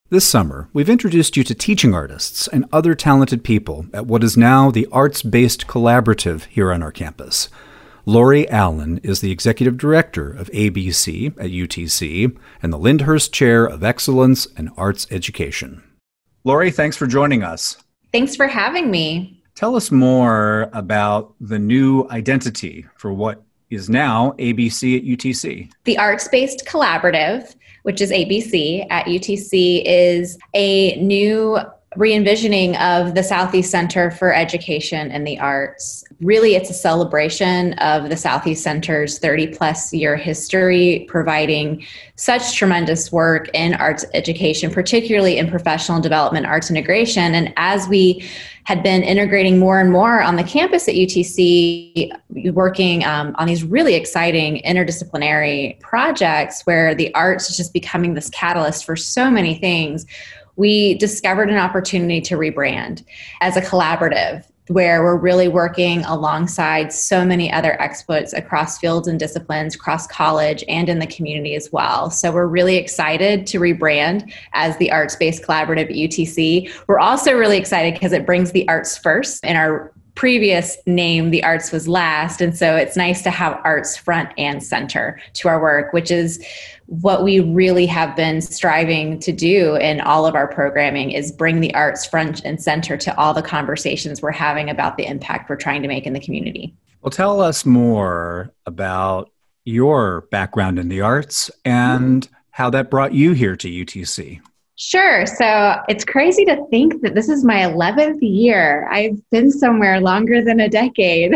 This summer, we've introduced you to teaching artists and other talented people at what is now the Arts-Based Collaborative here on our campus. Lori Allen is the Executive Director of ABC at UTC and the Lyndhurst Chair of Excellence and Arts Education. Lori, thanks for joining us. Thanks for having me. Tell us more about the new identity for what is now ABC at UTC. The Arts-Based Collaborative, which is ABC at UTC, is a new re-envisioning of the Southeast Center for Education and the Arts. Really, it's a celebration of the Southeast Center's 30-plus year history, providing such tremendous work in arts education, particularly in professional development, arts integration. And as we had been integrating more and more on the campus at UTC, working on these really exciting interdisciplinary projects where the arts is just becoming this catalyst for so many things, we discovered an opportunity to rebrand as a collaborative where we're really working alongside so many other experts across fields and disciplines, across college and in the community as well. So we're really excited to rebrand as the Arts-Based Collaborative at UTC. We're also really excited because it brings the arts first. In our previous name, the arts was last. And so it's nice to have arts front and center to our work, which is what we really have been striving to do in all of our programming, is bring the arts front and center to all the conversations we're having about the impact we're trying to make in the community. Well, tell us more about your background in the arts and how that brought you here to UTC. Sure. So it's crazy to think that this is my 11th year. I've been somewhere longer than a decade.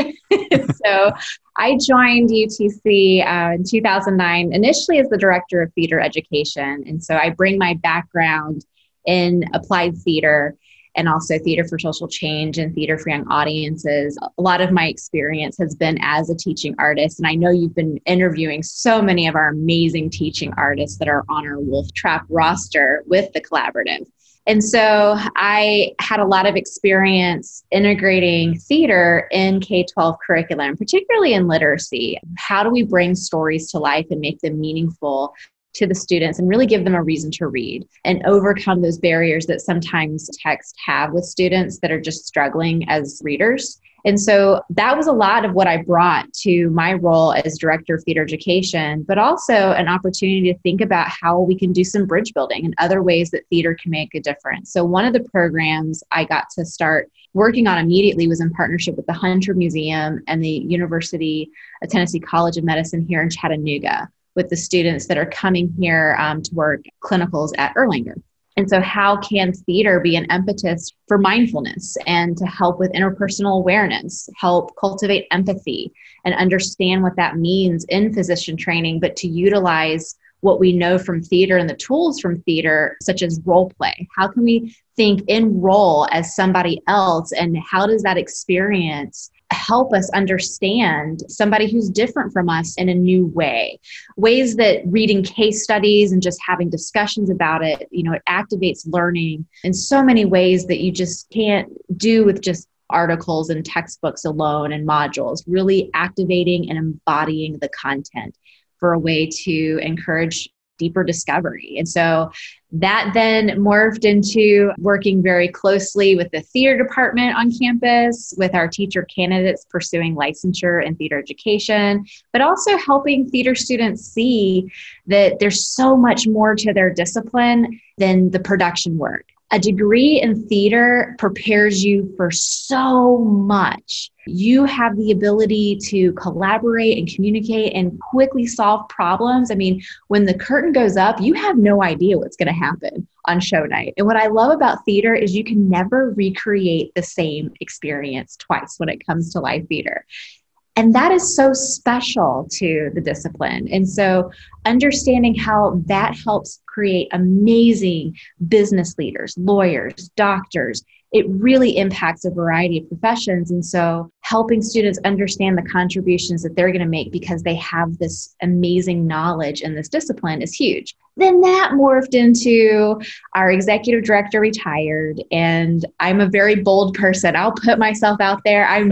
So I joined UTC in 2009, initially as the Director of Theater Education. And so I bring my background in applied theater and also theater for social change and theater for young audiences. A lot of my experience has been as a teaching artist. And I know you've been interviewing so many of our amazing teaching artists that are on our Wolf Trap roster with the collaborative. And so I had a lot of experience integrating theater in K-12 curriculum, particularly in literacy. How do we bring stories to life and make them meaningful to the students and really give them a reason to read and overcome those barriers that sometimes texts have with students that are just struggling as readers? And so that was a lot of what I brought to my role as Director of Theater Education, but also an opportunity to think about how we can do some bridge building and other ways that theater can make a difference. So one of the programs I got to start working on immediately was in partnership with the Hunter Museum and the University of Tennessee College of Medicine here in Chattanooga, with the students that are coming here to work clinicals at Erlanger. And so how can theater be an impetus for mindfulness and to help with interpersonal awareness, help cultivate empathy and understand what that means in physician training, but to utilize what we know from theater and the tools from theater, such as role play? How can we think in role as somebody else, and how does that experience help us understand somebody who's different from us in a new way? Ways that reading case studies and just having discussions about it, it activates learning in so many ways that you just can't do with just articles and textbooks alone and modules. Really activating and embodying the content for a way to encourage deeper discovery. And so that then morphed into working very closely with the theater department on campus, with our teacher candidates pursuing licensure in theater education, but also helping theater students see that there's so much more to their discipline than the production work. A degree in theater prepares you for so much. You have the ability to collaborate and communicate and quickly solve problems. I mean, when the curtain goes up, you have no idea what's going to happen on show night. And what I love about theater is you can never recreate the same experience twice when it comes to live theater. And that is so special to the discipline. And so understanding how that helps create amazing business leaders, lawyers, doctors, it really impacts a variety of professions. And so helping students understand the contributions that they're going to make because they have this amazing knowledge in this discipline is huge. Then that morphed into our executive director retired, and I'm a very bold person. I'll put myself out there. I'm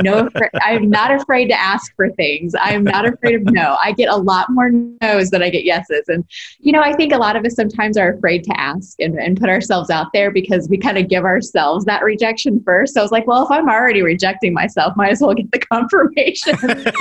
not afraid to ask for things. I'm not afraid of no. I get a lot more no's than I get yeses. And, I think a lot of us sometimes sometimes are afraid to ask and put ourselves out there because we kind of give ourselves that rejection first. So I was like, well, if I'm already rejecting myself, might as well get the confirmation.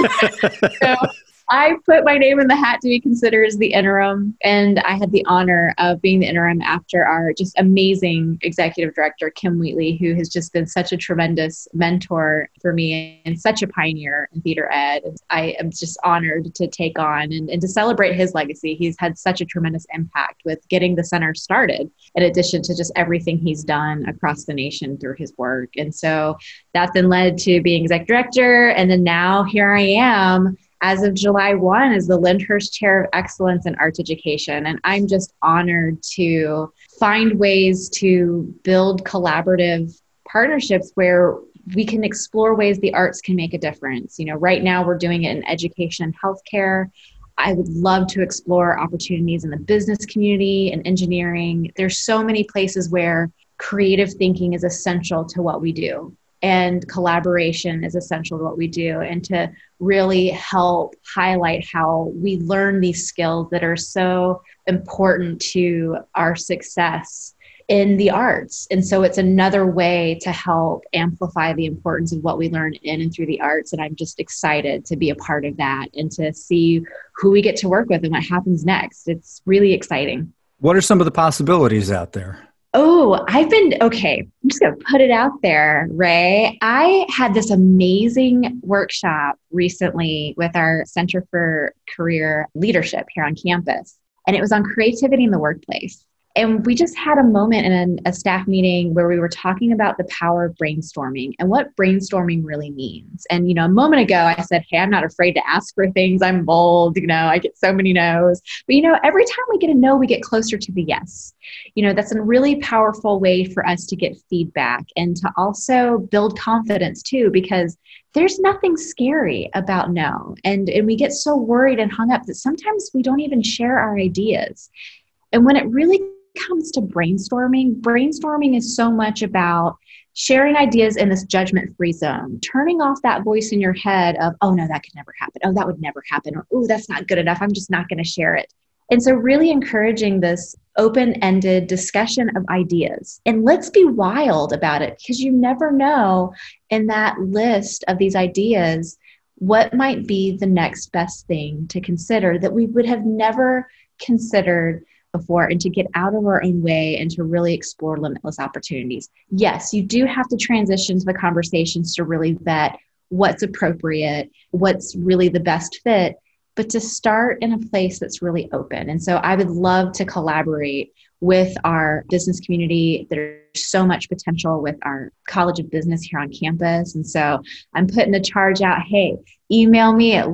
So I put my name in the hat to be considered as the interim. And I had the honor of being the interim after our just amazing executive director, Kim Wheatley, who has just been such a tremendous mentor for me and such a pioneer in theater ed. And I am just honored to take on and to celebrate his legacy. He's had such a tremendous impact with getting the center started, in addition to just everything he's done across the nation through his work. And so that then led to being exec director. And then now here I am, as of July 1, as the Lyndhurst Chair of Excellence in Arts Education. And I'm just honored to find ways to build collaborative partnerships where we can explore ways the arts can make a difference. You know, right now we're doing it in education and healthcare. I would love to explore opportunities in the business community and engineering. There's so many places where creative thinking is essential to what we do. And collaboration is essential to what we do, and to really help highlight how we learn these skills that are so important to our success in the arts. And so it's another way to help amplify the importance of what we learn in and through the arts. And I'm just excited to be a part of that and to see who we get to work with and what happens next. It's really exciting. What are some of the possibilities out there? Oh, okay. I'm just going to put it out there, Ray. I had this amazing workshop recently with our Center for Career Leadership here on campus, and it was on creativity in the workplace. And we just had a moment in a staff meeting where we were talking about the power of brainstorming and what brainstorming really means. And, you know, a moment ago, I said, hey, I'm not afraid to ask for things. I'm bold. You know, I get so many no's. But, you know, every time we get a no, we get closer to the yes. You know, that's a really powerful way for us to get feedback and to also build confidence too, because there's nothing scary about no. And we get so worried and hung up that sometimes we don't even share our ideas. And when it really comes to brainstorming is so much about sharing ideas in this judgment-free zone, turning off that voice in your head of, oh no, that could never happen. Oh, that would never happen. Or, oh, that's not good enough. I'm just not going to share it. And so really encouraging this open-ended discussion of ideas. And let's be wild about it, because you never know in that list of these ideas what might be the next best thing to consider that we would have never considered before, and to get out of our own way and to really explore limitless opportunities. Yes, you do have to transition to the conversations to really vet what's appropriate, what's really the best fit, but to start in a place that's really open. And so I would love to collaborate with our business community. There's so much potential with our College of Business here on campus. And so I'm putting the charge out, hey, email me at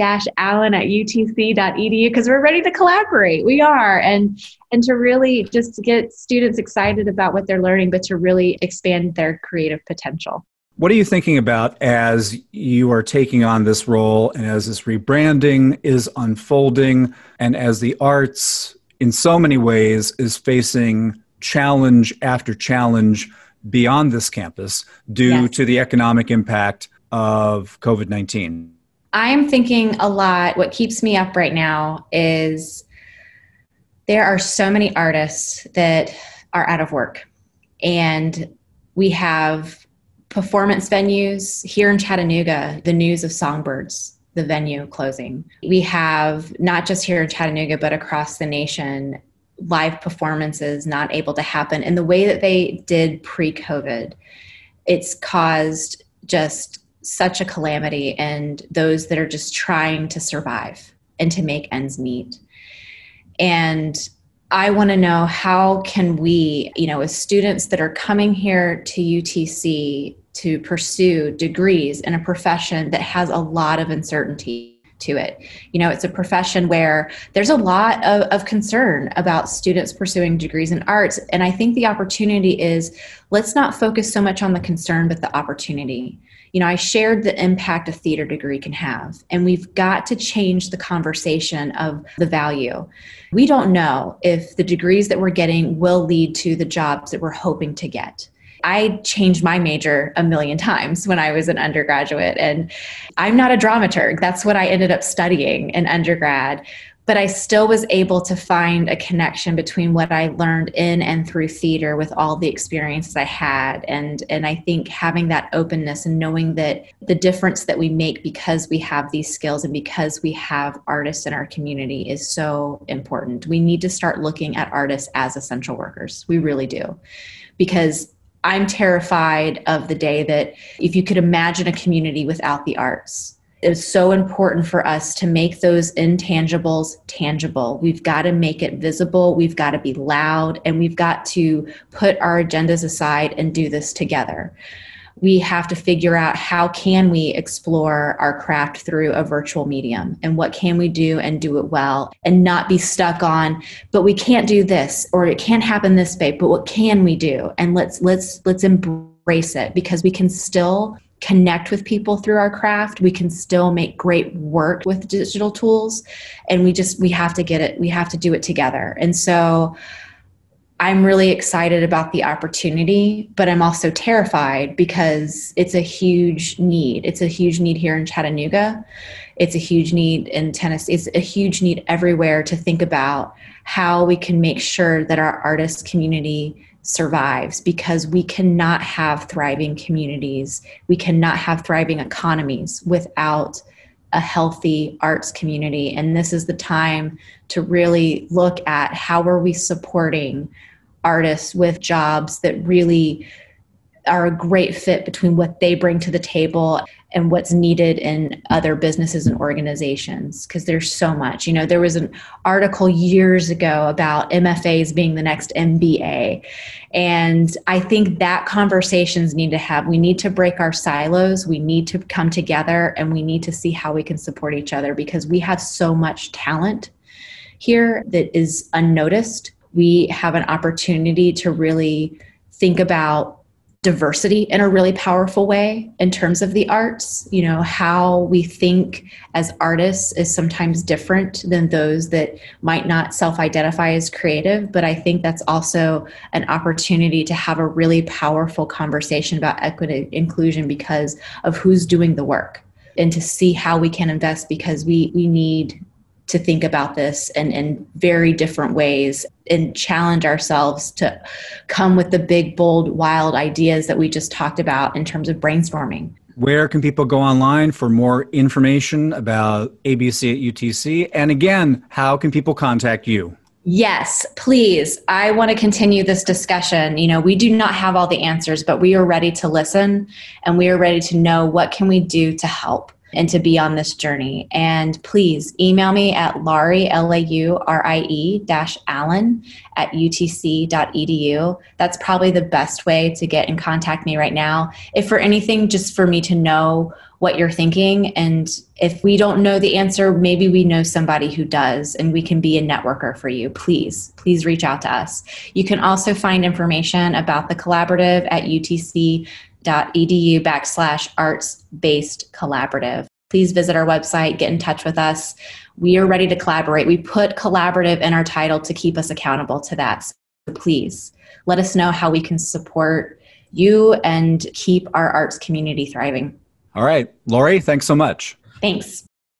laurie-allen@utc.edu, because we're ready to collaborate. We are. And to really just get students excited about what they're learning, but to really expand their creative potential. What are you thinking about as you are taking on this role and as this rebranding is unfolding and as the arts in so many ways is facing challenge after challenge beyond this campus due to the economic impact of COVID-19? I'm thinking a lot. What keeps me up right now is there are so many artists that are out of work. And we have performance venues here in Chattanooga, the news of Songbirds, the venue closing. We have, not just here in Chattanooga, but across the nation, live performances not able to happen in the way that they did pre-COVID. It's caused just such a calamity, and those that are just trying to survive and to make ends meet. And I want to know, how can we, you know, as students that are coming here to UTC to pursue degrees in a profession that has a lot of uncertainty to it. You know, it's a profession where there's a lot of concern about students pursuing degrees in arts. And I think the opportunity is, let's not focus so much on the concern, but the opportunity. You know, I shared the impact a theater degree can have, and we've got to change the conversation of the value. We don't know if the degrees that we're getting will lead to the jobs that we're hoping to get. I changed my major a million times when I was an undergraduate, and I'm not a dramaturg. That's what I ended up studying in undergrad. but I still was able to find a connection between what I learned in and through theater with all the experiences I had. And I think having that openness and knowing that the difference that we make because we have these skills and because we have artists in our community is so important. We need to start looking at artists as essential workers. We really do. Because I'm terrified of the day that if you could imagine a community without the arts, it's so important for us to make those intangibles tangible. We've got to make it visible. We've got to be loud, and we've got to put our agendas aside and do this together. We have to figure out how can we explore our craft through a virtual medium, and what can we do and do it well, and not be stuck on, but we can't do this, or it can't happen this way, but what can we do? And let's embrace it, because we can still connect with people through our craft. We can still make great work with digital tools, and we have to get it. We have to do it together. And so I'm really excited about the opportunity, but I'm also terrified because it's a huge need. It's a huge need here in Chattanooga. It's a huge need in Tennessee. It's a huge need everywhere to think about how we can make sure that our artist community survives, because we cannot have thriving communities. We cannot have thriving economies without a healthy arts community. And this is the time to really look at how are we supporting artists with jobs that really are a great fit between what they bring to the table and what's needed in other businesses and organizations, because there's so much. You know, there was an article years ago about MFAs being the next MBA. And I think that conversations we need to break our silos. We need to come together, and we need to see how we can support each other, because we have so much talent here that is unnoticed. We have an opportunity to really think about diversity in a really powerful way in terms of the arts. You know, how we think as artists is sometimes different than those that might not self-identify as creative. But I think that's also an opportunity to have a really powerful conversation about equity, inclusion, because of who's doing the work, and to see how we can invest, because we need to think about this in very different ways and challenge ourselves to come with the big, bold, wild ideas that we just talked about in terms of brainstorming. Where can people go online for more information about ABC at UTC? And again, how can people contact you? Yes, please. I want to continue this discussion. You know, we do not have all the answers, but we are ready to listen, and we are ready to know what can we do to help and to be on this journey. And please email me at Laurie, Laurie -Allen @utc.edu. That's probably the best way to get and contact me right now. If for anything, just for me to know what you're thinking. And if we don't know the answer, maybe we know somebody who does, and we can be a networker for you. Please reach out to us. You can also find information about the collaborative at utc.edu/arts-based collaborative. Please visit our website, get in touch with us. We are ready to collaborate. We put collaborative in our title to keep us accountable to that. So please let us know how we can support you and keep our arts community thriving. All right. Laurie, thanks so much. Thanks.